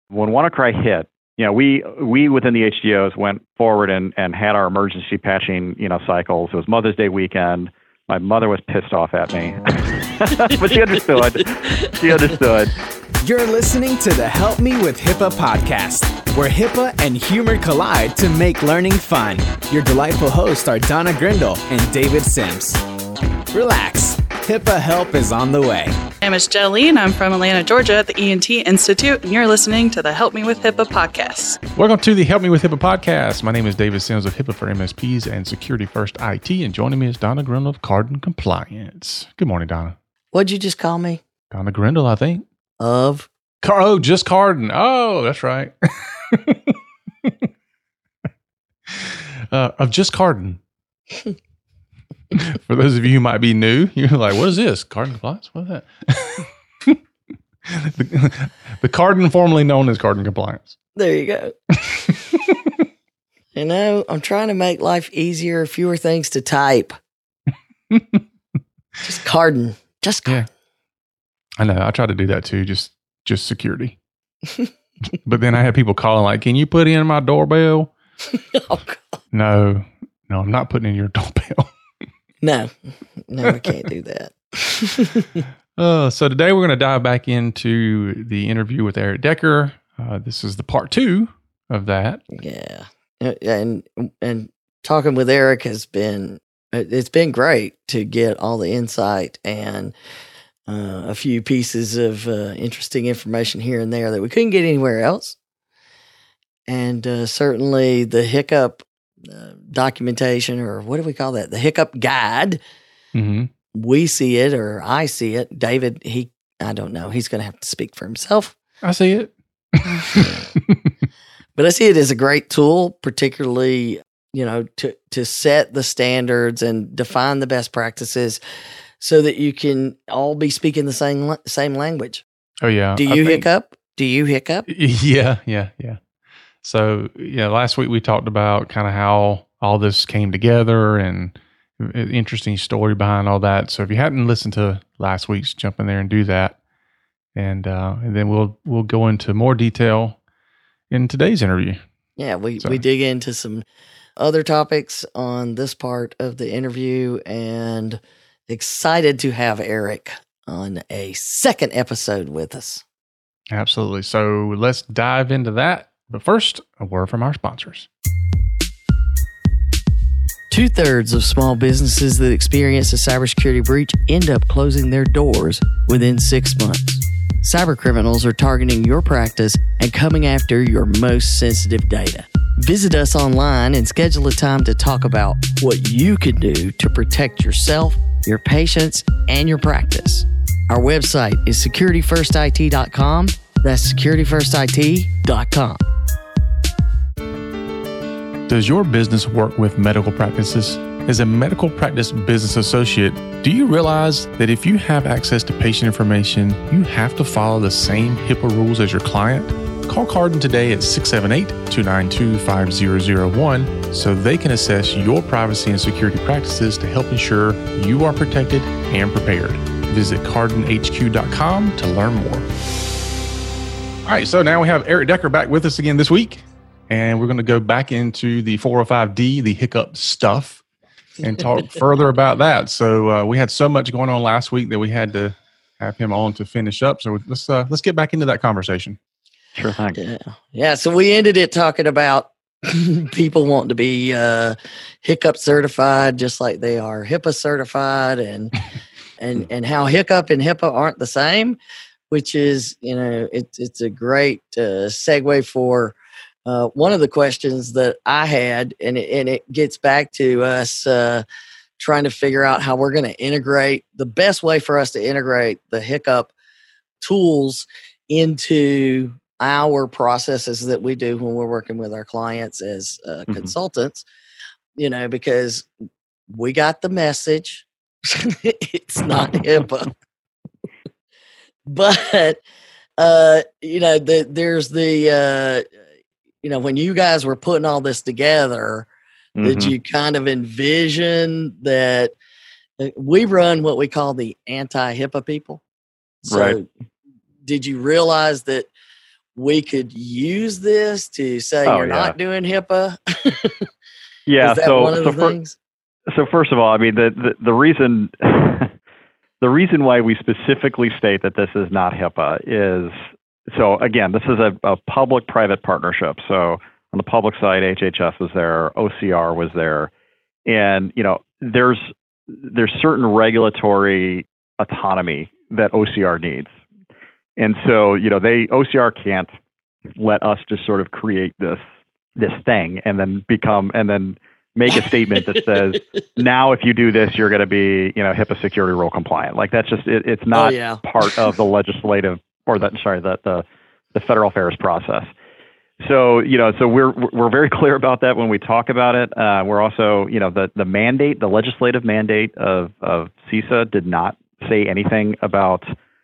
when WannaCry hit, we within the HDOs went forward and had our emergency patching, cycles. It was Mother's Day weekend. My mother was pissed off at me, but she understood. You're listening to the Help Me with HIPAA podcast, where HIPAA and humor collide to make learning fun. Your delightful hosts are Donna Grindle and David Sims. Relax, HIPAA help is on the way. My name is Jolene. I'm from Atlanta, Georgia at the ENT Institute, and you're listening to the Help Me with HIPAA podcast. Welcome to the Help Me with HIPAA podcast. My name is David Sims of HIPAA for MSPs and Security First IT, and joining me is Donna Grindle of Cardin Compliance. Good morning, Donna. What'd you just call me? Donna Grindle, I think. Of? Just Cardin. Oh, that's right. Of just Cardin. For those of you who might be new, you're like, what is this? Cardin Compliance? What is that? the Cardin formerly known as Cardin Compliance. There you go. I'm trying to make life easier, fewer things to type. Just Cardin. Just Cardin. Yeah. I know. I try to do that too, just security. But then I have people calling like, can you put in my doorbell? Oh, God. No, I'm not putting in your doorbell. No, I can't do that. So today we're going to dive back into the interview with Eric Decker. This is the part 2 of that. Yeah. And talking with Eric it's been great to get all the insight and a few pieces of interesting information here and there that we couldn't get anywhere else. And certainly the hiccup documentation, or what do we call that? The hiccup guide. Mm-hmm. We see it, or I see it. David, I don't know. He's going to have to speak for himself. I see it. But I see it as a great tool, particularly, to set the standards and define the best practices so that you can all be speaking the same language. Oh, yeah. Do you hiccup? Yeah. So, last week we talked about kind of how all this came together and an interesting story behind all that. So if you hadn't listened to last week's, jump in there and do that. And then we'll go into more detail in today's interview. Yeah, we dig into some other topics on this part of the interview, and excited to have Eric on a second episode with us. Absolutely. So let's dive into that. But first, a word from our sponsors. 2/3 of small businesses that experience a cybersecurity breach end up closing their doors within 6 months. Cybercriminals are targeting your practice and coming after your most sensitive data. Visit us online and schedule a time to talk about what you can do to protect yourself, your patients, and your practice. Our website is securityfirstit.com. That's securityfirstit.com. Does your business work with medical practices? As a medical practice business associate, do you realize that if you have access to patient information, you have to follow the same HIPAA rules as your client? Call Cardin today at 678-292-5001 so they can assess your privacy and security practices to help ensure you are protected and prepared. Visit cardinhq.com to learn more. All right, so now we have Eric Decker back with us again this week. And we're going to go back into the 405D, the hiccup stuff, and talk further about that. So we had so much going on last week that we had to have him on to finish up. So let's get back into that conversation. Sure thing. Yeah. So we ended it talking about people wanting to be hiccup certified, just like they are HIPAA certified, and how hiccup and HIPAA aren't the same, which is, it's a great segue for one of the questions that I had, and it gets back to us trying to figure out how we're going to integrate the best way for us to integrate the hiccup tools into our processes that we do when we're working with our clients as consultants, because we got the message. It's not HIPAA. But, there's the, when you guys were putting all this together, did you kind of envision that we run what we call the anti-HIPAA people? So right. Did you realize that we could use this to say Oh, you're yeah. not doing HIPAA? Yeah. Is that So one of the things? So first of all, I mean, the reason the reason why we specifically state that this is not HIPAA is, so again, this is a public-private partnership. So on the public side, HHS was there, OCR was there, and there's certain regulatory autonomy that OCR needs, and so OCR can't let us just sort of create this thing and then make a statement that says, now if you do this, you're going to be, HIPAA security rule compliant. Like that's just, it's not part of the legislative or the federal affairs process. So, so we're very clear about that when we talk about it. We're also, the mandate, the legislative mandate of CISA did not say anything about,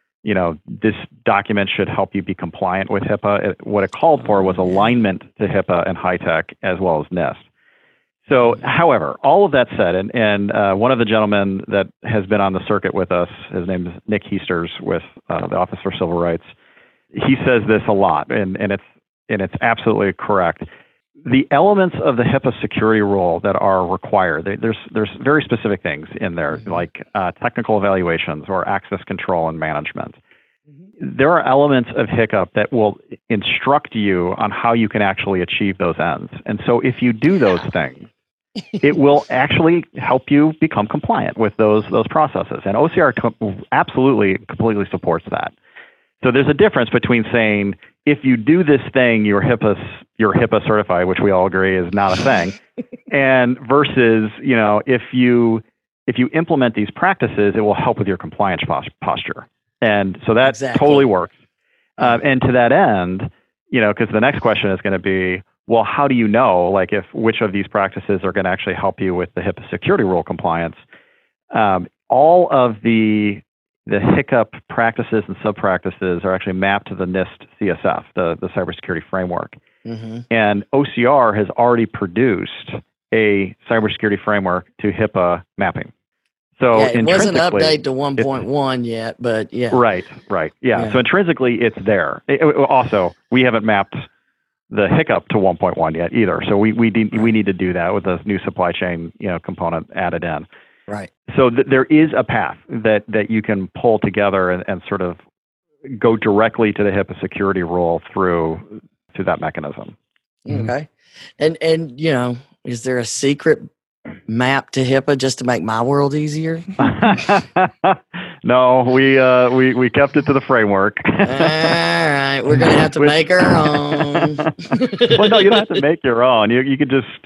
this document should help you be compliant with HIPAA. What it called for was alignment to HIPAA and HITECH as well as NIST. So, however, all of that said, and one of the gentlemen that has been on the circuit with us, his name is Nick Heasters with the Office for Civil Rights. He says this a lot, and it's absolutely correct. The elements of the HIPAA security rule that are required, there's very specific things in there, like technical evaluations or access control and management. There are elements of HICcup that will instruct you on how you can actually achieve those ends. And so if you do those things, it will actually help you become compliant with those processes. And OCR absolutely, completely supports that. So there's a difference between saying, if you do this thing, you're HIPAA certified, which we all agree is not a thing, and versus, if you implement these practices, it will help with your compliance posture. And so that totally works. And to that end, because the next question is going to be, well, how do you know, like, which of these practices are going to actually help you with the HIPAA security rule compliance? All of the HICcup practices and sub-practices are actually mapped to the NIST CSF, the cybersecurity framework. Mm-hmm. And OCR has already produced a cybersecurity framework to HIPAA mapping. So it wasn't updated to 1.1 yet, but yeah. Right. Yeah. So intrinsically, it's there. Also, we haven't mapped the HICcup to 1.1 yet either. So we need to do that with a new supply chain component added in. Right. So there is a path that you can pull together and sort of go directly to the HIPAA security rule through that mechanism. Okay. And is there a secret map to HIPAA just to make my world easier? No, we kept it to the framework. All right, we're gonna have to make our own. Well, no, you don't have to make your own. You could just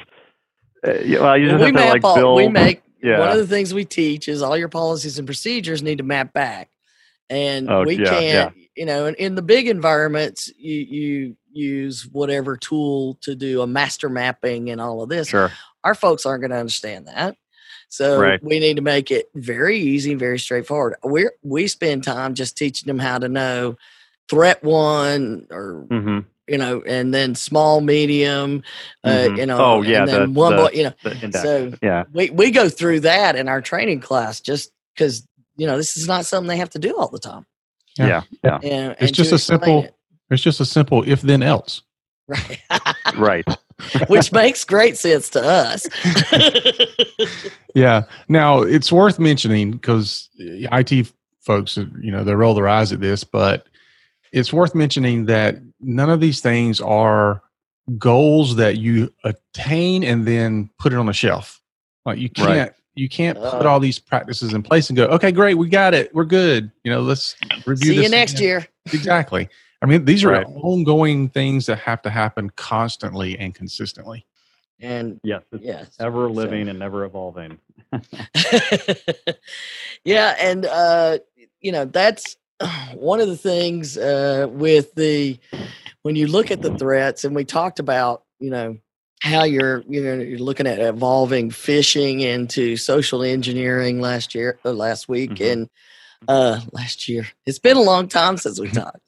build. We make one of the things we teach is all your policies and procedures need to map back, and can't. In the big environments, you use whatever tool to do a master mapping and all of this. Sure. Our folks aren't going to understand that. So we need to make it very easy and very straightforward. We spend time just teaching them how to know threat one or, and then small, medium, and then the index. So we go through that in our training class just because, this is not something they have to do all the time. Yeah. And it's just a simple if then else. Right. Right. Which makes great sense to us. Yeah. Now it's worth mentioning because IT folks, they roll their eyes at this, but it's worth mentioning that none of these things are goals that you attain and then put it on the shelf. Like you can't put all these practices in place and go, okay, great, we got it, we're good. Let's review. See you next year. Exactly. I mean, these are ongoing things that have to happen constantly and consistently. And yes, ever living and never evolving. Yeah, and that's one of the things with when you look at the threats, and we talked about how you're looking at evolving phishing into social engineering last week, and last year. It's been a long time since we talked.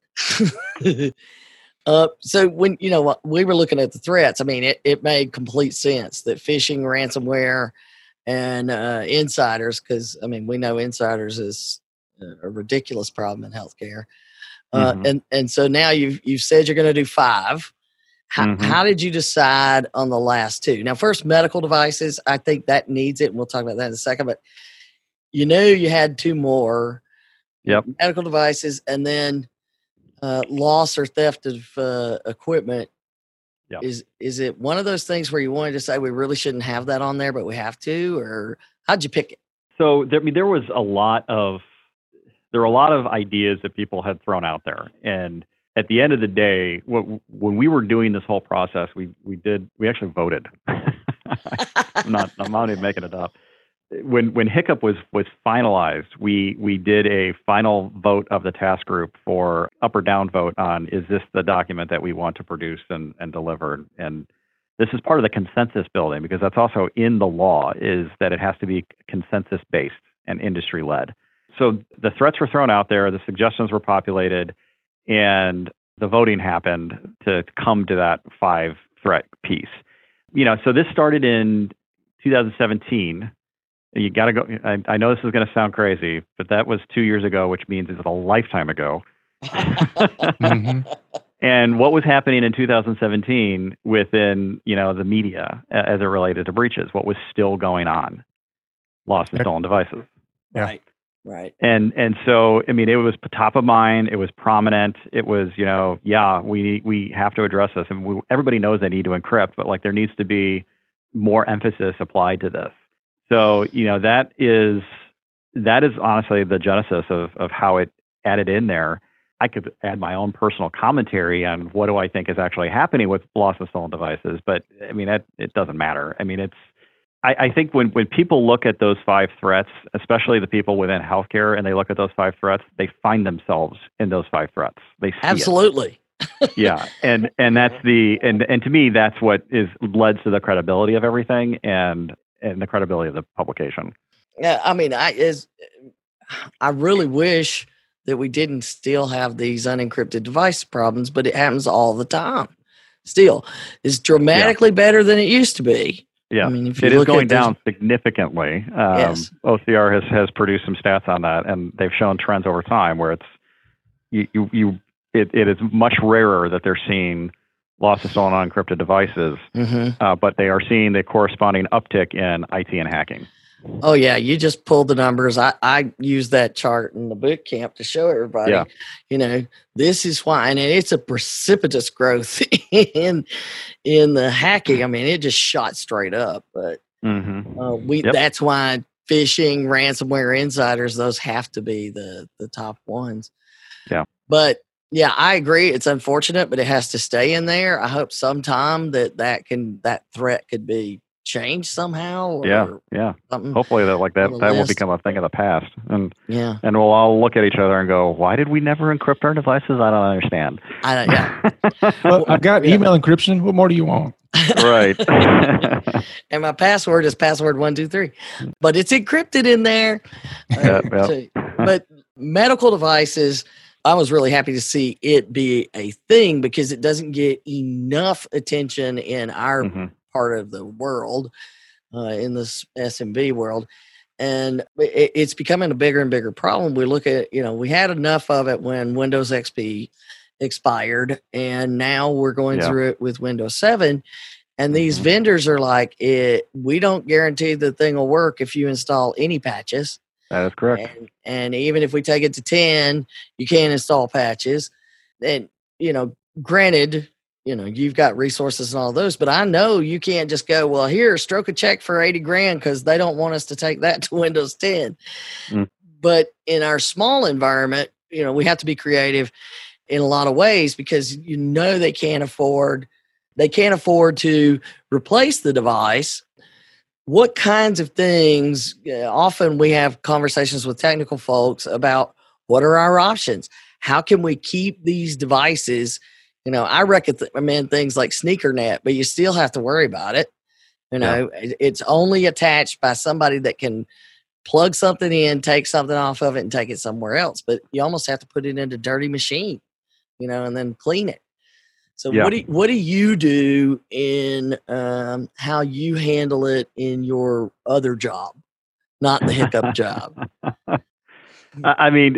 So when we were looking at the threats, I mean, it made complete sense that phishing, ransomware, and insiders, because I mean we know insiders is a ridiculous problem in healthcare. And so now you've said you're going to do 5. How did you decide on the last 2? Now, first, medical devices. I think that needs it, and we'll talk about that in a second. But you had 2 more. Yep. Medical devices, and then loss or theft of equipment. Yep. Is it one of those things where you wanted to say we really shouldn't have that on there, but we have to, or how'd you pick it? So there were a lot of ideas that people had thrown out there, and at the end of the day, when we were doing this whole process, we actually voted. I'm not even making it up. When Hiccup was finalized, we did a final vote of the task group for up or down vote on, is this the document that we want to produce and deliver? And this is part of the consensus building, because that's also in the law, is that it has to be consensus based and industry led. So the threats were thrown out there, the suggestions were populated, and the voting happened to come to that 5 threat piece. So this started in 2017. You got to go. I know this is going to sound crazy, but that was 2 years ago, which means it's a lifetime ago. And what was happening in 2017 within, the media as it related to breaches? What was still going on? Lost and stolen devices. Yeah. Right. And so, it was top of mind. It was prominent. It was, we have to address this, and everybody knows they need to encrypt, but there needs to be more emphasis applied to this. So, that is honestly the genesis of how it added in there. I could add my own personal commentary on what do I think is actually happening with lost and stolen devices, but it doesn't matter. I think when people look at those 5 threats, especially the people within healthcare, and they look at those 5 threats, they find themselves in those 5 threats. They see absolutely. Yeah, and that's and to me, that's what is led to the credibility of everything and the credibility of the publication. Yeah, I really wish that we didn't still have these unencrypted device problems, but it happens all the time. Still, it's dramatically better than it used to be. Yeah, if it is going down significantly. Yes. OCR has produced some stats on that, and they've shown trends over time where it is much rarer that they're seeing lost and stolen unencrypted devices, but they are seeing the corresponding uptick in IT and hacking. Oh yeah, you just pulled the numbers. I use that chart in the boot camp to show everybody. Yeah. This is why, and it's a precipitous growth in the hacking. It just shot straight up. But that's why phishing, ransomware, insiders, those have to be the top ones. Yeah. But yeah, I agree. It's unfortunate, but it has to stay in there. I hope sometime that threat could be changed somehow. Yeah. Hopefully that will become a thing of the past. And yeah, and we'll all look at each other and go, why did we never encrypt our devices? I don't understand. Well, I got email encryption. What more do you want? Right. And my password is password 123, but it's encrypted in there. But medical devices, I was really happy to see it be a thing because it doesn't get enough attention in our part of the world, in this SMB world. And it's becoming a bigger and bigger problem. We look at, we had enough of it when Windows XP expired, and now we're going through it with Windows 7. And these vendors are like, we don't guarantee the thing will work if you install any patches. That is correct. And even if we take it to 10, you can't install patches. And, granted, you've got resources and all those, but I know you can't just go, well, here, stroke a check for $80,000 because they don't want us to take that to Windows 10. But in our small environment, we have to be creative in a lot of ways because they can't afford to replace the device. What kinds of things? Often we have conversations with technical folks about what are our options? How can we keep these devices? I recommend things like SneakerNet, but you still have to worry about it. It's only attached by somebody that can plug something in, take something off of it, and take it somewhere else. But you almost have to put it in a dirty machine, and then clean it. So what do you do in how you handle it in your other job, not the Hiccup job?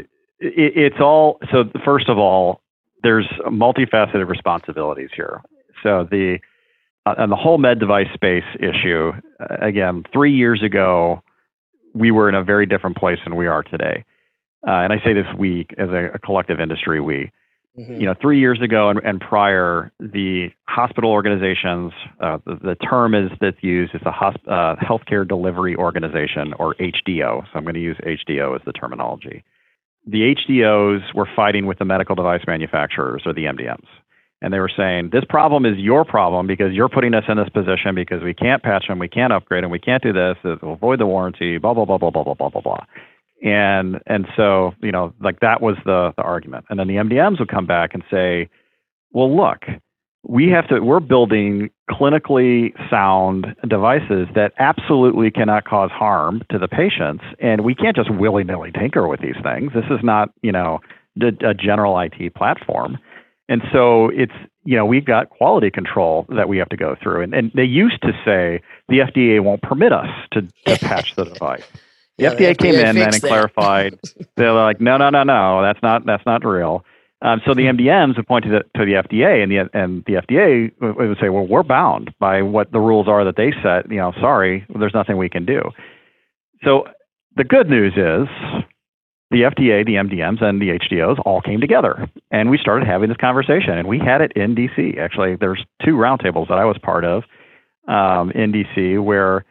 it's all, so first of all, there's multifaceted responsibilities here. So on the whole med device space issue, again, 3 years ago, we were in a very different place than we are today. And I say this we as a collective industry, we. Mm-hmm. 3 years ago and prior, the hospital organizations, the term that's used is the Healthcare Delivery Organization, or HDO. So I'm going to use HDO as the terminology. The HDOs were fighting with the medical device manufacturers, or the MDMs. And they were saying, this problem is your problem because you're putting us in this position because we can't patch them, we can't upgrade them, we can't do this, it will void the warranty, blah, blah, blah, blah, blah, blah, blah, blah, blah. And so, that was the argument. And then the MDMs would come back and say, well, look, we're building clinically sound devices that absolutely cannot cause harm to the patients. And we can't just willy-nilly tinker with these things. This is not, a general IT platform. And so we've got quality control that we have to go through. And they used to say the FDA won't permit us to patch the device. The FDA came in then and clarified. They're like, no, that's not real. So the MDMs would point to the FDA, and the FDA would say, well, we're bound by what the rules are that they set. Sorry, there's nothing we can do. So the good news is the FDA, the MDMs, and the HDOs all came together, and we started having this conversation. And we had it in DC. Actually, there's 2 roundtables that I was part of in DC where.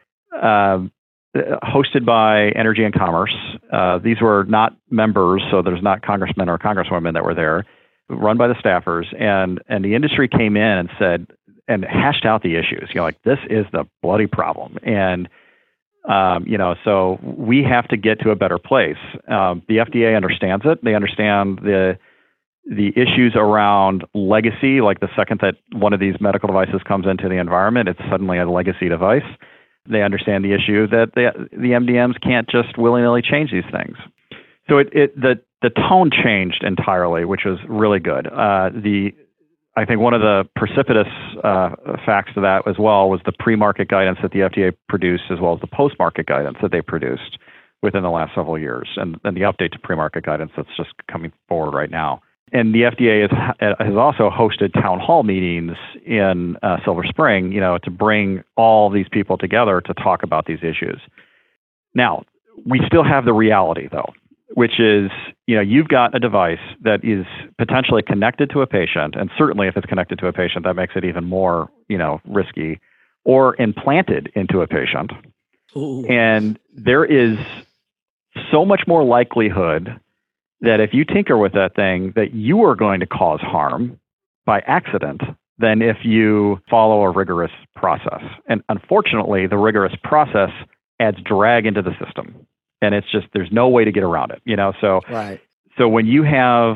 Hosted by Energy and Commerce. These were not members, so there's not congressmen or congresswomen that were there, run by the staffers. And the industry came in and said, and hashed out the issues. This is the bloody problem. And, so we have to get to a better place. The FDA understands it. They understand the issues around legacy, like the second that one of these medical devices comes into the environment, it's suddenly a legacy device. They understand the issue that the MDMs can't just willy-nilly change these things. So the tone changed entirely, which was really good. I think one of the precipitous facts to that as well was the pre-market guidance that the FDA produced, as well as the post-market guidance that they produced within the last several years, and the update to pre-market guidance that's just coming forward right now. And the FDA has also hosted town hall meetings in Silver Spring, to bring all these people together to talk about these issues. Now, we still have the reality, though, which is, you've got a device that is potentially connected to a patient, and certainly if it's connected to a patient, that makes it even more, risky, or implanted into a patient. Ooh. And there is so much more likelihood that if you tinker with that thing, that you are going to cause harm by accident than if you follow a rigorous process. And unfortunately, the rigorous process adds drag into the system. And it's just, there's no way to get around it, So, right. So when you have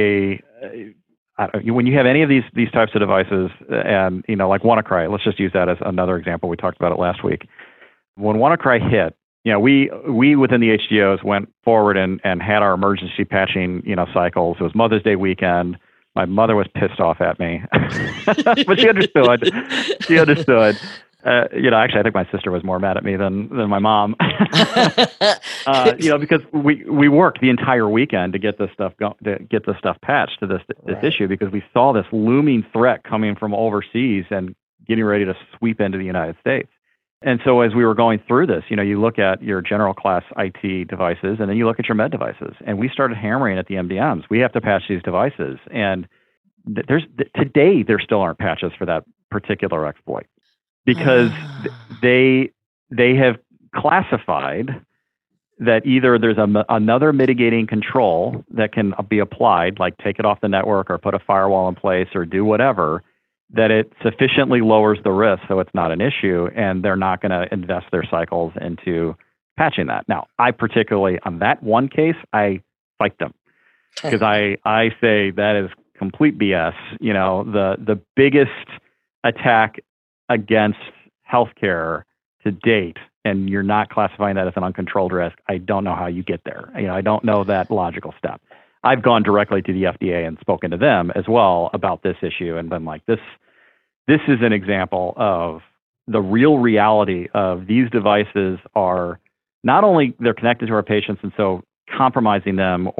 when you have any of these types of devices, and, like WannaCry, let's just use that as another example. We talked about it last week. When WannaCry hit, we within the HDOs went forward and had our emergency patching, cycles. It was Mother's Day weekend. My mother was pissed off at me, but she understood. Actually, I think my sister was more mad at me than my mom. Because we worked the entire weekend to get this stuff patched to this issue, because we saw this looming threat coming from overseas and getting ready to sweep into the United States. And so as we were going through this, you look at your general class IT devices, and then you look at your med devices, and we started hammering at the MDMs. We have to patch these devices. And today there still aren't patches for that particular exploit, because they have classified that either there's another mitigating control that can be applied, like take it off the network or put a firewall in place or do whatever, that it sufficiently lowers the risk so it's not an issue, and they're not going to invest their cycles into patching that. Now, I particularly, on that one case, I fight them, because I say that is complete BS. The biggest attack against healthcare to date, and you're not classifying that as an uncontrolled risk, I don't know how you get there. I don't know that logical step. I've gone directly to the FDA and spoken to them as well about this issue, and been like, this is an example of the real reality of these devices are not only they're connected to our patients, and so compromising them or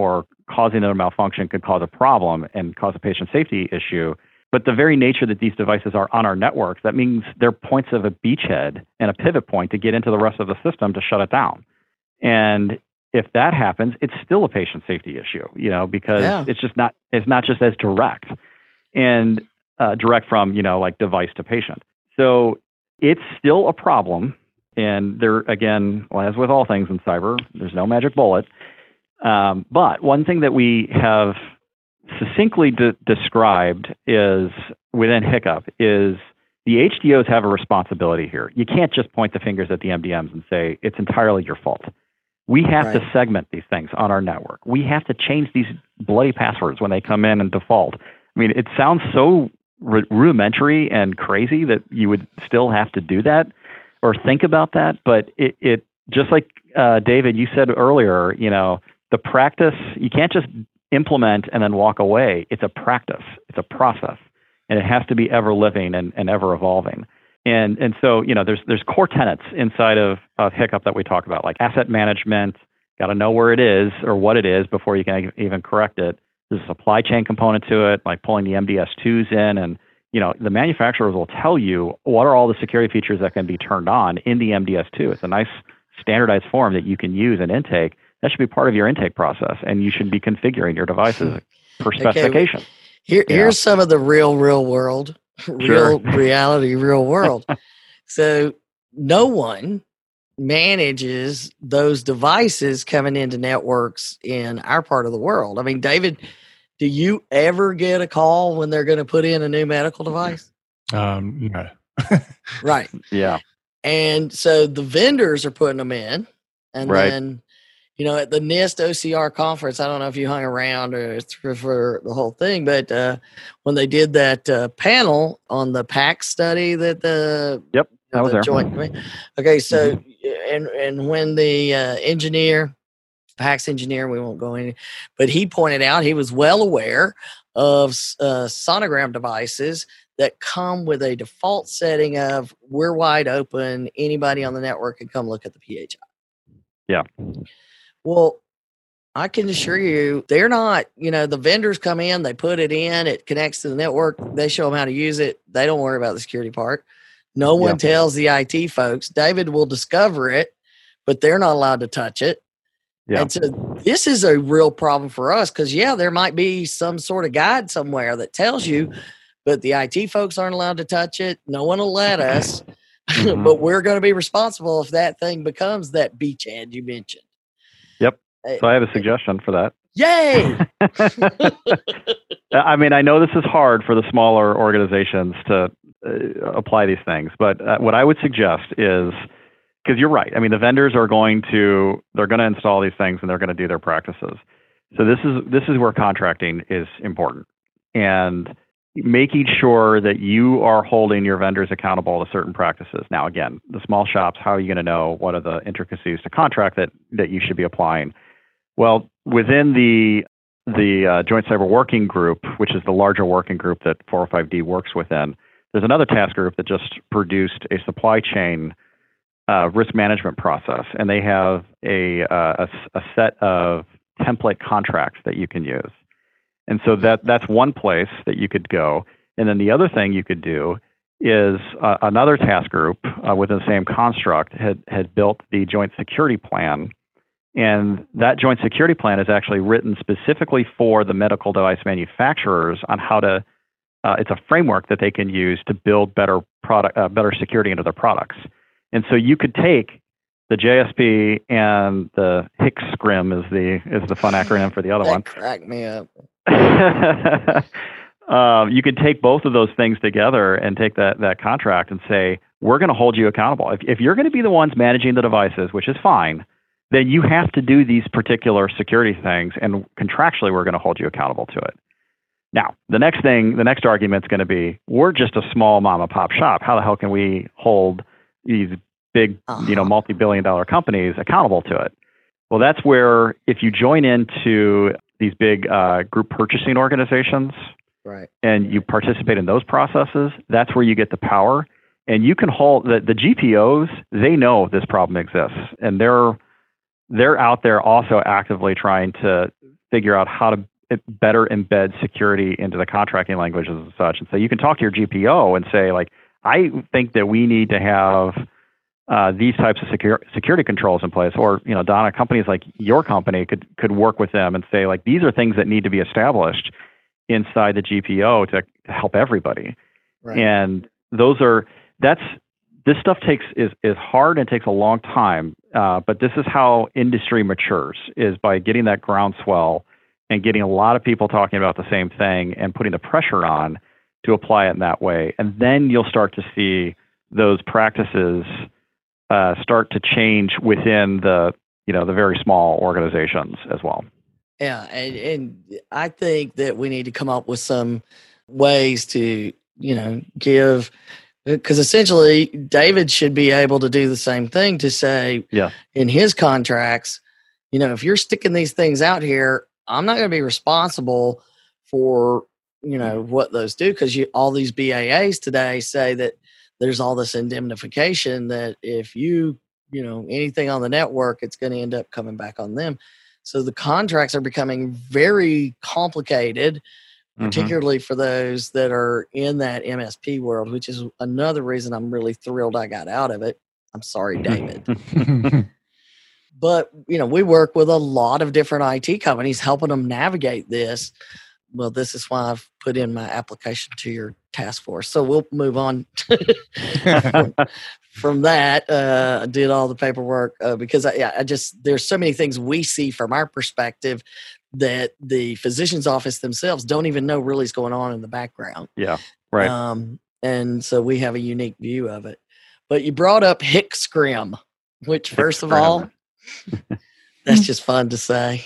causing a malfunction could cause a problem and cause a patient safety issue. But the very nature that these devices are on our networks, that means they're points of a beachhead and a pivot point to get into the rest of the system to shut it down. And if that happens, it's still a patient safety issue, because it's not just as direct and direct from, like device to patient. So it's still a problem. And there, again, as with all things in cyber, there's no magic bullet. But one thing that we have succinctly described is within Hiccup is the HDOs have a responsibility here. You can't just point the fingers at the MDMs and say it's entirely your fault. We have to segment these things on our network. We have to change these bloody passwords when they come in and default. I mean, it sounds so rudimentary and crazy that you would still have to do that or think about that. But it just like David, you said earlier, the practice, you can't just implement and then walk away. It's a practice. It's a process. And it has to be ever living and ever evolving. And so, there's core tenets inside of Hiccup that we talk about, like asset management, got to know where it is or what it is before you can even correct it. There's a supply chain component to it, like pulling the MDS2s in. And, the manufacturers will tell you what are all the security features that can be turned on in the MDS2. It's a nice standardized form that you can use in intake. That should be part of your intake process. And you should be configuring your devices per specification. Here's some of the real world. Reality, real world. So no one manages those devices coming into networks in our part of the world. I mean, David, do you ever get a call when they're going to put in a new medical device? No. Right. Yeah. And so the vendors are putting them in, and then, at the NIST OCR conference, I don't know if you hung around or for the whole thing, but when they did that panel on the PACS study that I was there. Joint, okay, so and when the PACS engineer, we won't go in, but he pointed out he was well aware of sonogram devices that come with a default setting of we're wide open, anybody on the network can come look at the PHI. Yeah. Well, I can assure you, they're not, the vendors come in, they put it in, it connects to the network, they show them how to use it. They don't worry about the security part. No one tells the IT folks. David will discover it, but they're not allowed to touch it. Yeah. And so this is a real problem for us because, there might be some sort of guide somewhere that tells you, but the IT folks aren't allowed to touch it. No one will let us, but we're going to be responsible if that thing becomes that beachhead you mentioned. Yep. So I have a suggestion for that. Yay! I mean, I know this is hard for the smaller organizations to apply these things, but what I would suggest is, because you're right. I mean, the vendors they're going to install these things and they're going to do their practices. So this is where contracting is important, and making sure that you are holding your vendors accountable to certain practices. Now, again, the small shops, how are you going to know what are the intricacies to contract that you should be applying? Well, within the Joint Cyber Working Group, which is the larger working group that 405D works within, there's another task group that just produced a supply chain risk management process, and they have a set of template contracts that you can use. And so that's one place that you could go. And then the other thing you could do is another task group within the same construct had built the Joint Security Plan. And that Joint Security Plan is actually written specifically for the medical device manufacturers on how to, it's a framework that they can use to build better security into their products. And so you could take the JSP and the HICSCRIM is the fun acronym for the other one. Cracked me up. You could take both of those things together and take that contract and say, we're going to hold you accountable. If you're going to be the ones managing the devices, which is fine, then you have to do these particular security things, and contractually we're going to hold you accountable to it. Now, the next argument is going to be, we're just a small mom and pop shop. How the hell can we hold these big, multi-billion-dollar companies accountable to it? Well, that's where if you join into these big group purchasing organizations, right, and you participate in those processes, that's where you get the power. And you can hold the GPOs. They know this problem exists, and they're out there also actively trying to figure out how to better embed security into the contracting languages and such. And so you can talk to your GPO and say, like, I think that we need to have these types of security controls in place. Or, Donna, companies like your company could work with them and say, like, these are things that need to be established inside the GPO to help everybody. Right. And this stuff is hard and takes a long time. But this is how industry matures, is by getting that groundswell and getting a lot of people talking about the same thing and putting the pressure on to apply it in that way. And then you'll start to see those practices start to change within the very small organizations as well. Yeah. And I think that we need to come up with some ways to, give, because essentially David should be able to do the same thing to say in his contracts, if you're sticking these things out here, I'm not going to be responsible for, what those do, because all these BAAs today say that there's all this indemnification that if anything on the network, it's going to end up coming back on them. So the contracts are becoming very complicated, particularly for those that are in that MSP world, which is another reason I'm really thrilled I got out of it. I'm sorry, David. But, we work with a lot of different IT companies helping them navigate this. Well, this is why I've put in my application to your task force. So we'll move on from that. I did all the paperwork because there's so many things we see from our perspective that the physician's office themselves don't even know really is going on in the background. Yeah, right. And so we have a unique view of it. But you brought up HCSCRM, which first of all, that's just fun to say.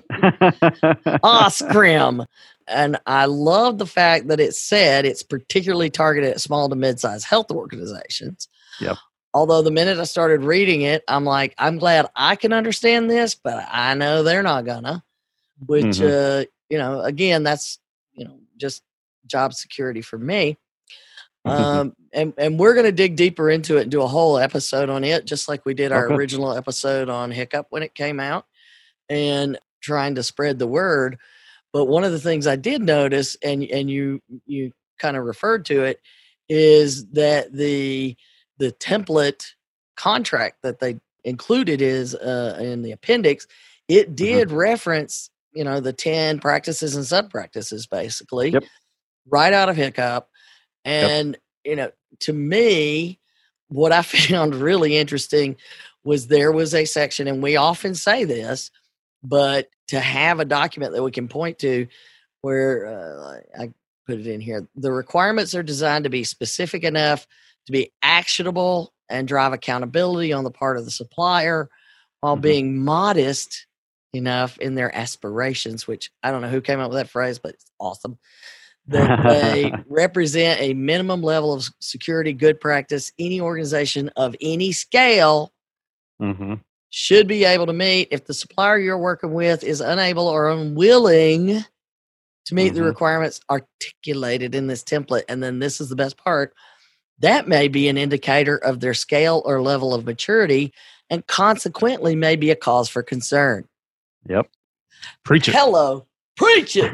SCRM. And I love the fact that it said it's particularly targeted at small to mid-sized health organizations. Yep. Although the minute I started reading it, I'm like, I'm glad I can understand this, but I know they're not gonna. Which, again, that's, just job security for me. And we're going to dig deeper into it and do a whole episode on it, just like we did our original episode on Hiccup when it came out, and trying to spread the word. But one of the things I did notice, and you kind of referred to it, is that the template contract that they included is in the appendix. It did reference, the 10 practices and sub-practices, basically, right out of Hiccup. And, to me, what I found really interesting was there was a section, and we often say this, but to have a document that we can point to where I put it in here, the requirements are designed to be specific enough to be actionable and drive accountability on the part of the supplier while being modest enough in their aspirations, which I don't know who came up with that phrase, but it's awesome. That they represent a minimum level of security good practice any organization of any scale should be able to meet if the supplier you're working with is unable or unwilling to meet the requirements articulated in this template. And then this is the best part. That may be an indicator of their scale or level of maturity and consequently may be a cause for concern. Yep. Preach it. Hello. Preach it.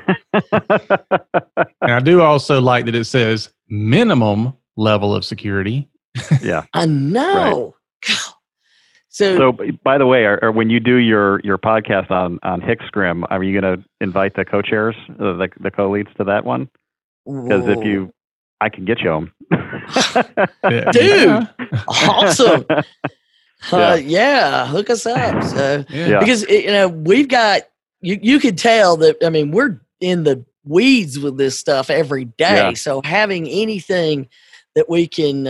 And I do also like that it says minimum level of security. Yeah. I know. Right. So, by the way, when you do your podcast on HCSCRM, are you going to invite the co-chairs, the co-leads to that one? Because I can get you them. Dude, awesome. Hook us up. So, because we've got you could tell that. I mean, we're in the weeds with this stuff every day. Yeah. So having anything that we can,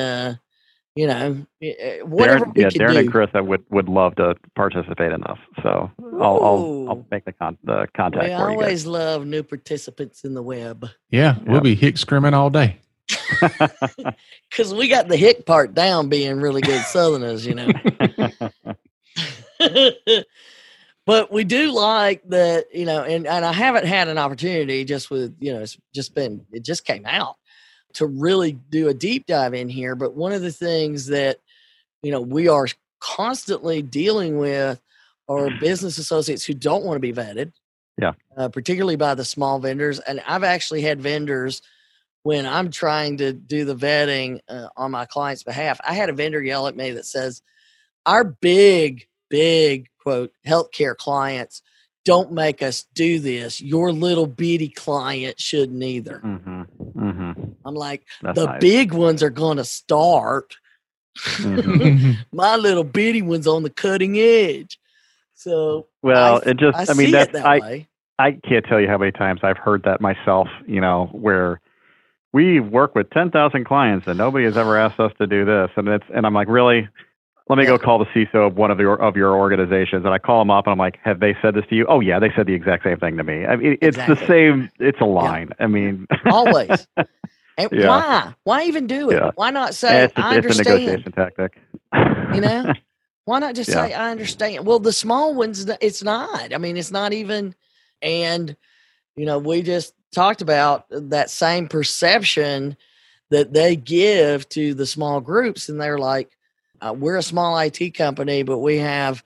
whatever we can Darren do. and Chris, I would love to participate in this. So I'll make the contact. We always love new participants in the web. Yeah, we'll be HCSCRMing all day. Because we got the hick part down, being really good Southerners, But we do like that, and I haven't had an opportunity just with, it just came out to really do a deep dive in here. But one of the things that, we are constantly dealing with are business associates who don't want to be vetted, Yeah. Particularly by the small vendors. And I've actually had vendors when I'm trying to do the vetting on my client's behalf. I had a vendor yell at me that says, our big quote, healthcare clients don't make us do this. Your little bitty client shouldn't either. Mm-hmm. Mm-hmm. I'm like, That's the nice. big ones are going to start. Mm-hmm. My little bitty one's on the cutting edge. So, Well, I mean, see it that way. I can't tell you how many times I've heard that myself, where we work with 10,000 clients and nobody has ever asked us to do this. And I'm like, really? Let me go call the CISO of one of your organizations. And I call them up and I'm like, have they said this to you? Oh yeah, they said the exact same thing to me. I mean, it's the same, it's a line. Yeah. I mean, always. And why even do it? Yeah. Why not say, I understand? It's a negotiation tactic. Why not just say, I understand? Well, the small ones, it's not. I mean, it's not even. And, we just talked about that same perception that they give to the small groups. And they're like, we're a small IT company, but we have,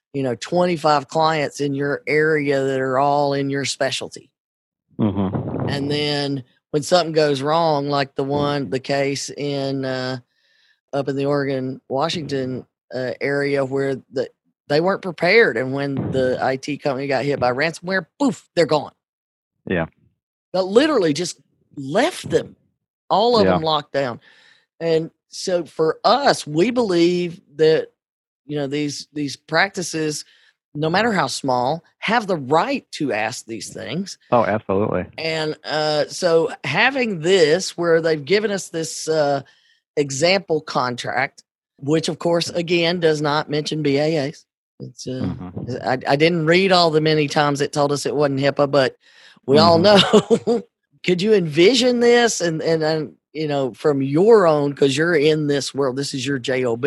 25 clients in your area that are all in your specialty. Mm-hmm. And then when something goes wrong, like the case in up in the Oregon, Washington area where they weren't prepared. And when the IT company got hit by ransomware, poof, they're gone. Yeah. That literally just left them, all of them locked down. And so for us, we believe that, these practices, no matter how small, have the right to ask these things. Oh, absolutely. And so having this, where they've given us this example contract, which of course, again, does not mention BAAs. It's I didn't read all the many times it told us it wasn't HIPAA, but we all know. Could you envision this and from your own, because you're in this world, this is your job.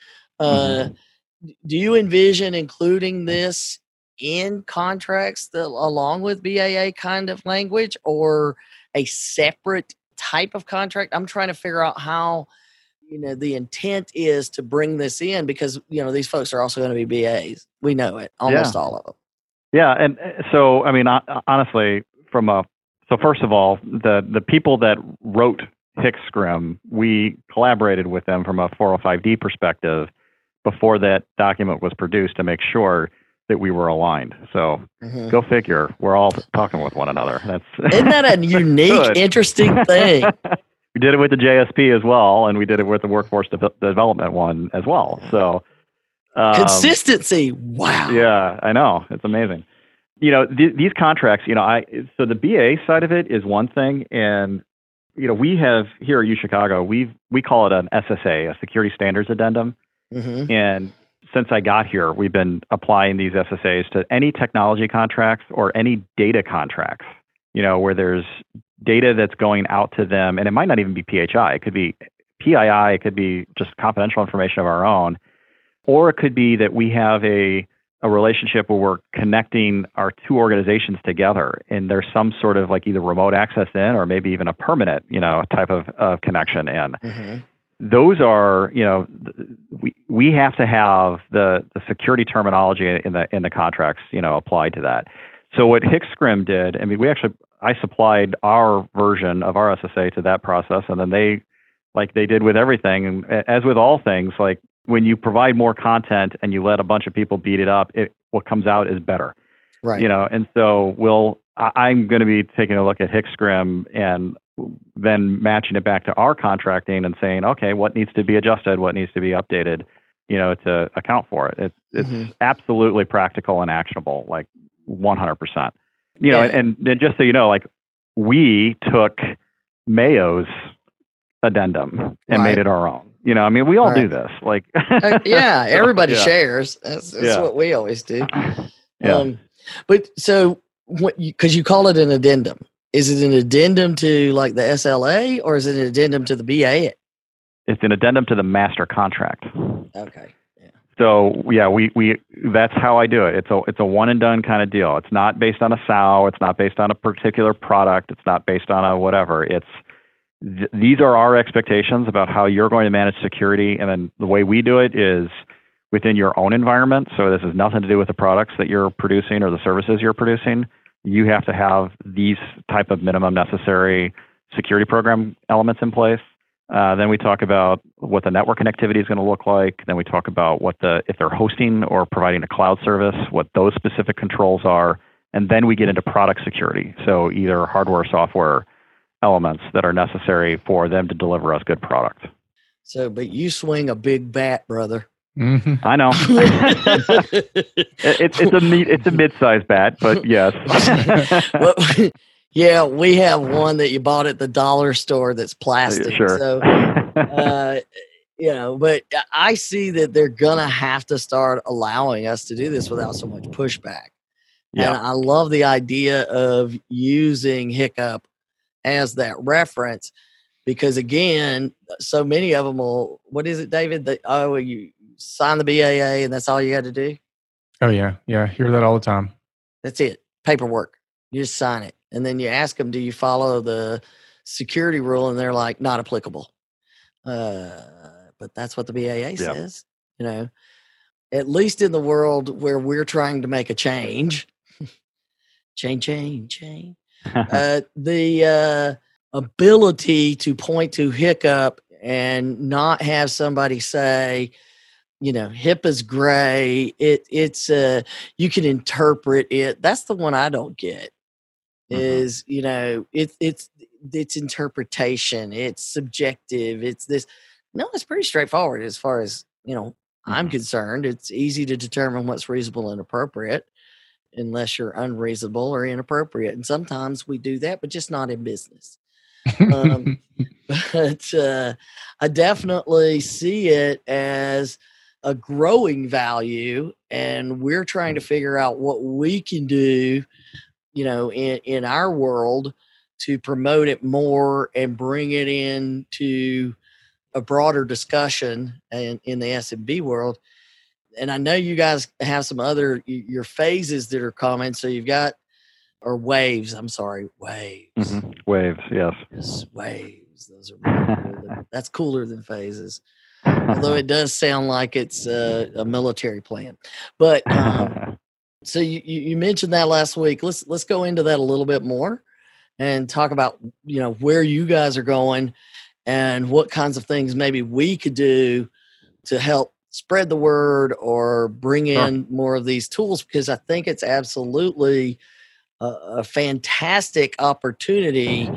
Do you envision including this in contracts along with BAA kind of language, or a separate type of contract? I'm trying to figure out how, the intent is to bring this in, because, these folks are also going to be BAs. We know it, almost all of them. Yeah. And so, I mean, honestly, so first of all, the people that wrote HCSCRM, we collaborated with them from a 405D perspective before that document was produced to make sure that we were aligned. So go figure, we're all talking with one another. Isn't that a unique, interesting thing? We did it with the JSP as well, and we did it with the workforce development one as well. So consistency. Wow. Yeah, I know. It's amazing. These contracts, so the BA side of it is one thing. And, we have here at UChicago, we call it an SSA, a Security Standards Addendum. And since I got here, we've been applying these SSAs to any technology contracts or any data contracts, where there's data that's going out to them. And it might not even be PHI. It could be PII. It could be just confidential information of our own. Or it could be that we have a relationship where we're connecting our two organizations together, and there's some sort of like either remote access in, or maybe even a permanent, type of connection in. Those are, we have to have the security terminology in the contracts, applied to that. So what HCSCRM did, I mean, I supplied our version of our SSA to that process, and then they did with everything, and as with all things, like when you provide more content and you let a bunch of people beat it up, what comes out is better. Right. And so I'm going to be taking a look at HCSCRM and then matching it back to our contracting and saying, okay, what needs to be adjusted, what needs to be updated, to account for it. It's absolutely practical and actionable, like 100%. And just so you know, like we took Mayo's addendum and made it our own. I mean, we all do this. Like, everybody shares. That's what we always do. But so, because you call it an addendum, is it an addendum to like the SLA, or is it an addendum to the BA? It's an addendum to the master contract. Okay. Yeah. So we that's how I do it. It's a one and done kind of deal. It's not based on a SOW. It's not based on a particular product. It's not based on a whatever. These are our expectations about how you're going to manage security. And then the way we do it is within your own environment. So this has nothing to do with the products that you're producing or the services you're producing. you have to have these type of minimum necessary security program elements in place. Then we talk about what the network connectivity is going to look like. Then we talk about if they're hosting or providing a cloud service, what those specific controls are. And then we get into product security. So either hardware or software elements that are necessary for them to deliver us good product. So, but you swing a big bat, brother. Mm-hmm. I know. It's a mid-sized bat, but yes. Well, yeah, we have one that you bought at the dollar store that's plastic. Sure. So, but I see that they're gonna have to start allowing us to do this without so much pushback. Yeah. And I love the idea of using Hiccup as that reference because, again, so many of them will. What is it, David? You sign the BAA and that's all you got to do? Oh, yeah. Yeah. I hear that all the time. That's it. Paperwork. You just sign it. And then you ask them, do you follow the security rule? And they're like, not applicable. But that's what the BAA says. At least in the world where we're trying to make a change. Change. The ability to point to Hiccup and not have somebody say, HIPAA's gray. It's you can interpret it. That's the one I don't get. Is it's interpretation. It's subjective. It's this. No, it's pretty straightforward as far as I'm concerned. It's easy to determine what's reasonable and appropriate, unless you're unreasonable or inappropriate. And sometimes we do that, but just not in business. But I definitely see it as a growing value, and we're trying to figure out what we can do, in our world to promote it more and bring it into a broader discussion in the SMB world. And I know you guys have some other your phases that are coming. So you've got waves. I'm sorry, waves. Mm-hmm. Waves, yes. Yes, waves. Those are really cool. That's cooler than phases. Although it does sound like it's a military plan. But so you mentioned that last week. Let's go into that a little bit more and talk about where you guys are going and what kinds of things maybe we could do to help spread the word or bring in more of these tools, because I think it's absolutely a fantastic opportunity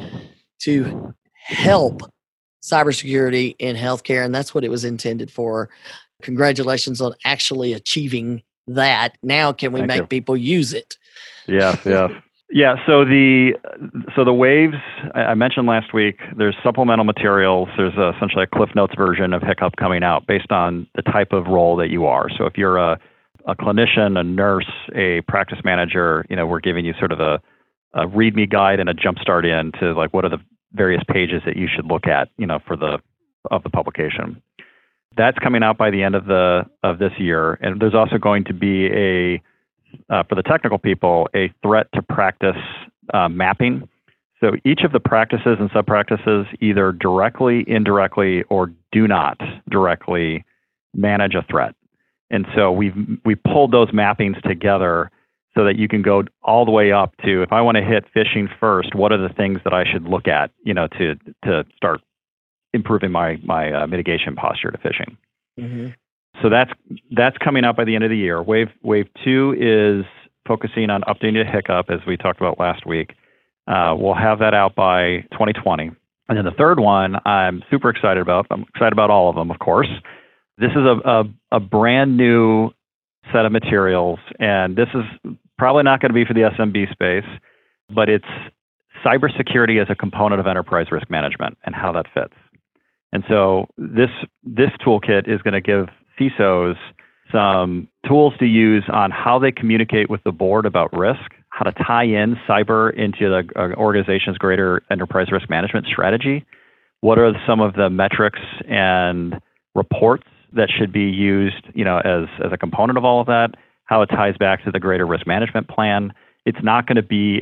to help cybersecurity in healthcare, and that's what it was intended for. Congratulations on actually achieving that. Now, can we make people use it? Yes. Yeah. So the waves I mentioned last week. There's supplemental materials. There's essentially a Cliff Notes version of Hiccup coming out based on the type of role that you are. So if you're a clinician, a nurse, a practice manager, we're giving you sort of a README guide and a jumpstart into like what are the various pages that you should look at, for the publication. That's coming out by the end of this year, and there's also going to be for the technical people, a threat to practice mapping. So each of the practices and sub-practices either directly, indirectly, or do not directly manage a threat. And so we pulled those mappings together so that you can go all the way up to, if I want to hit phishing first, what are the things that I should look at, to start improving my mitigation posture to phishing. Mm-hmm. So that's coming out by the end of the year. Wave 2 is focusing on updating Hiccup, as we talked about last week. We'll have that out by 2020. And then the third one I'm super excited about. I'm excited about all of them, of course. This is a brand new set of materials, and this is probably not going to be for the SMB space, but it's cybersecurity as a component of enterprise risk management and how that fits. And so this toolkit is going to give CISOs some tools to use on how they communicate with the board about risk, how to tie in cyber into the organization's greater enterprise risk management strategy. What are some of the metrics and reports that should be used, as a component of all of that, how it ties back to the greater risk management plan. It's not going to be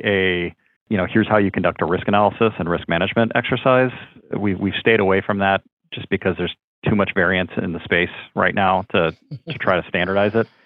here's how you conduct a risk analysis and risk management exercise. We've stayed away from that just because there's too much variance in the space right now to try to standardize it.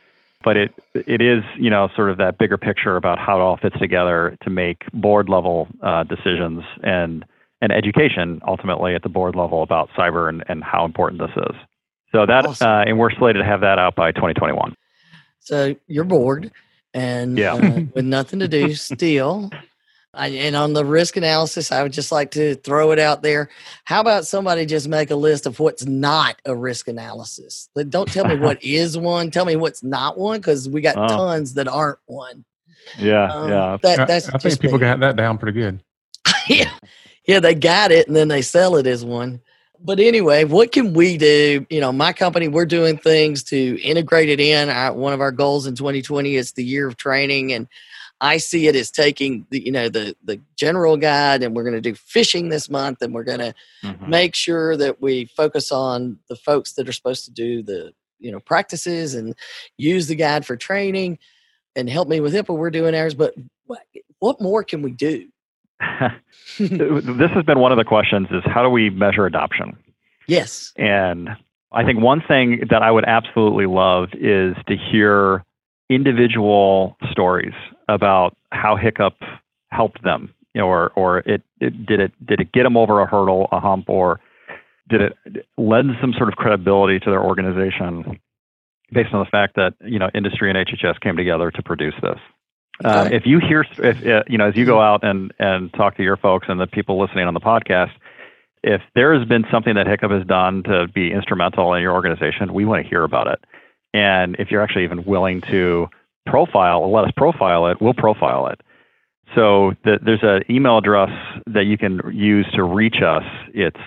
But it is, sort of that bigger picture about how it all fits together to make board level decisions and education ultimately at the board level about cyber and how important this is. So that, Awesome. And we're slated to have that out by 2021. So you're bored and with nothing to do still. And on the risk analysis, I would just like to throw it out there. How about somebody just make a list of what's not a risk analysis? Don't tell me what is one. Tell me what's not one, because we got tons that aren't one. Yeah. That's I think people got that down pretty good. Yeah, they got it, and then they sell it as one. But anyway, what can we do? My company, we're doing things to integrate it in. One of our goals in 2020 is the year of training, and I see it as taking the general guide, and we're going to do phishing this month, and we're going to make sure that we focus on the folks that are supposed to do the practices and use the guide for training. And Help Me with HIPAA, we're doing ours. But what more can we do? This has been one of the questions: is how do we measure adoption? Yes. And I think one thing that I would absolutely love is to hear individual stories about how Hiccup helped them, or did it get them over a hurdle, a hump, or did it lend some sort of credibility to their organization based on the fact that industry and HHS came together to produce this. Okay. If you hear, as you go out and talk to your folks and the people listening on the podcast, if there has been something that Hiccup has done to be instrumental in your organization, we want to hear about it. And if you're actually even willing to let us profile it, we'll profile it. So there's an email address that you can use to reach us. It's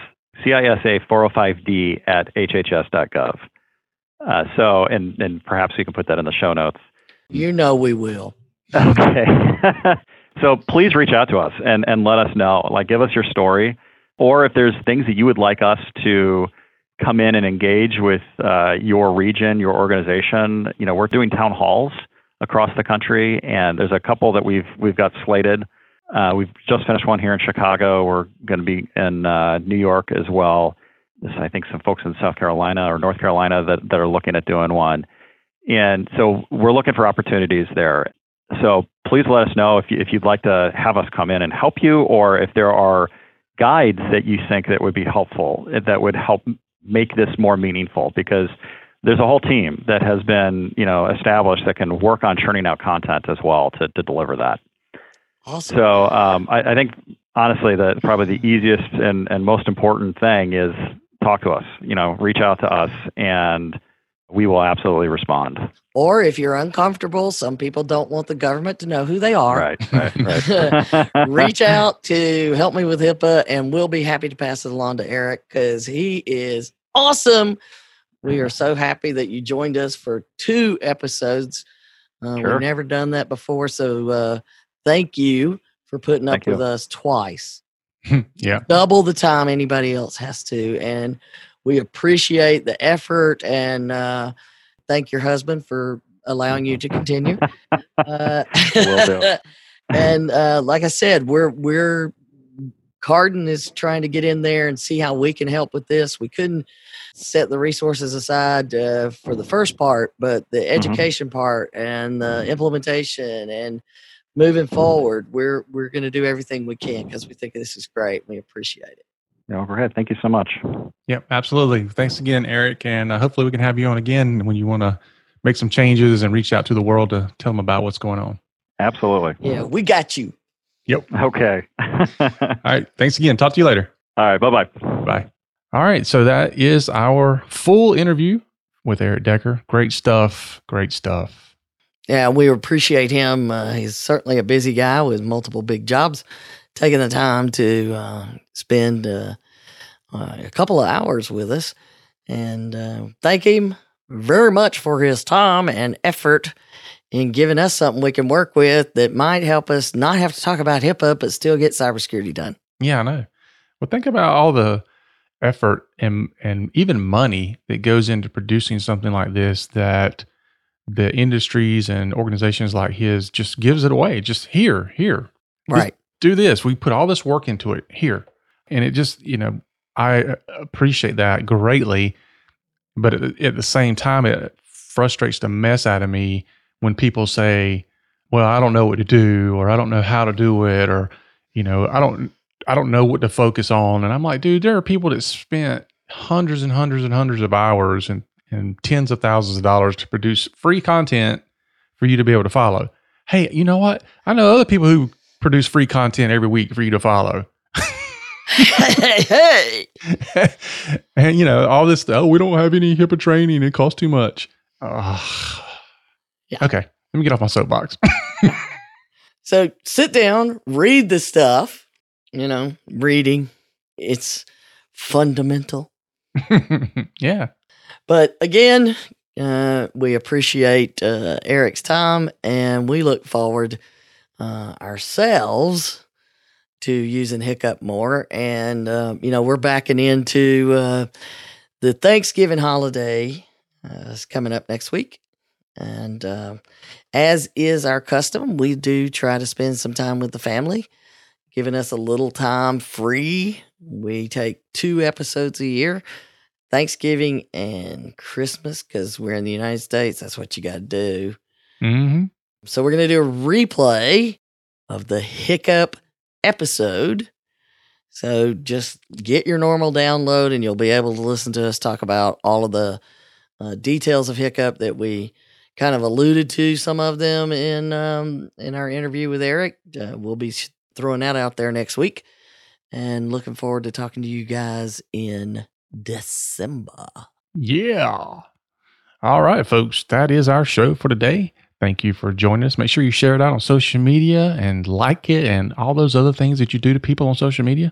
CISA405D@hhs.gov. And perhaps you can put that in the show notes. We will. Okay. So please reach out to us and let us know. Give us your story, or if there's things that you would like us to come in and engage with your region, your organization. We're doing town halls across the country, and there's a couple that we've got slated. We've just finished one here in Chicago. We're going to be in New York as well. There's, I think, some folks in South Carolina or North Carolina that are looking at doing one. And so we're looking for opportunities there. So please let us know if you'd like to have us come in and help you, or if there are guides that you think that would be helpful, that would help make this more meaningful, because there's a whole team that has been, established that can work on churning out content as well to deliver that. Awesome. So I think, honestly, that probably the easiest and most important thing is talk to us, reach out to us, and we will absolutely respond. Or if you're uncomfortable, some people don't want the government to know who they are. Right. Reach out to Help Me with HIPAA, and we'll be happy to pass it along to Eric, because he is awesome. We are so happy that you joined us for 2 episodes. Sure. We've never done that before, so thank you for putting up with us twice. Yeah. Double the time anybody else has to. And we appreciate the effort, and thank your husband for allowing you to continue. Will do. And like I said, we're Cardin is trying to get in there and see how we can help with this. We couldn't set the resources aside for the first part, but the education part and the implementation and moving forward, we're going to do everything we can, because we think this is great. We appreciate it. Overhead. Thank you so much. Yep, absolutely. Thanks again, Eric. And hopefully we can have you on again when you want to make some changes and reach out to the world to tell them about what's going on. Absolutely. Yeah, we got you. Yep. Okay. All right. Thanks again. Talk to you later. All right. Bye-bye. Bye. All right. So that is our full interview with Eric Decker. Great stuff. Great stuff. Yeah, we appreciate him. He's certainly a busy guy with multiple big jobs, taking the time to spend a couple of hours with us. And thank him very much for his time and effort in giving us something we can work with that might help us not have to talk about HIPAA, but still get cybersecurity done. Yeah, I know. Well, think about all the effort and even money that goes into producing something like this, that the industries and organizations like his just gives it away. Just here. Right. Just do this. We put all this work into it here. And it just, I appreciate that greatly. But at the same time, it frustrates the mess out of me when people say, well, I don't know what to do, or I don't know how to do it, or, you know, I don't know what to focus on. And I'm like, dude, there are people that spent hundreds and hundreds and hundreds of hours and tens of thousands of dollars to produce free content for you to be able to follow. Hey, you know what? I know other people who produce free content every week for you to follow. Hey. And, you know, all this, we don't have any HIPAA training. It costs too much. Yeah. Okay. Let me get off my soapbox. So sit down, read the stuff. You know, reading, it's fundamental. Yeah. But again, we appreciate Eric's time, and we look forward ourselves to using Hiccup more. And, you know, we're backing into the Thanksgiving holiday is coming up next week. And as is our custom, we do try to spend some time with the family, giving us a little time free. We take 2 episodes a year, Thanksgiving and Christmas, because we're in the United States. That's what you got to do. Mm-hmm. So we're going to do a replay of the Hiccup episode. So just get your normal download and you'll be able to listen to us talk about all of the details of Hiccup that we kind of alluded to, some of them in our interview with Eric. We'll be throwing that out there next week, and looking forward to talking to you guys in December. Yeah. All right, folks. That is our show for today. Thank you for joining us. Make sure you share it out on social media and like it and all those other things that you do to people on social media.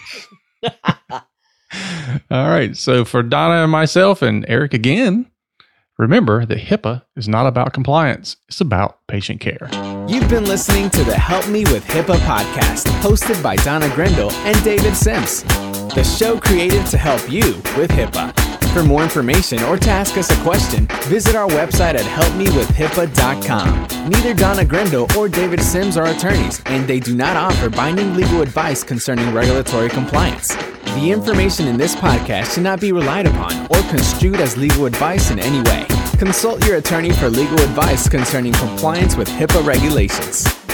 All right. So for Donna and myself and Eric again, remember that HIPAA is not about compliance. It's about patient care. You've been listening to the Help Me with HIPAA podcast, hosted by Donna Grindle and David Sims. The show created to help you with HIPAA. For more information or to ask us a question, visit our website at helpmewithhipaa.com. Neither Donna Grindle or David Sims are attorneys, and they do not offer binding legal advice concerning regulatory compliance. The information in this podcast should not be relied upon or construed as legal advice in any way. Consult your attorney for legal advice concerning compliance with HIPAA regulations.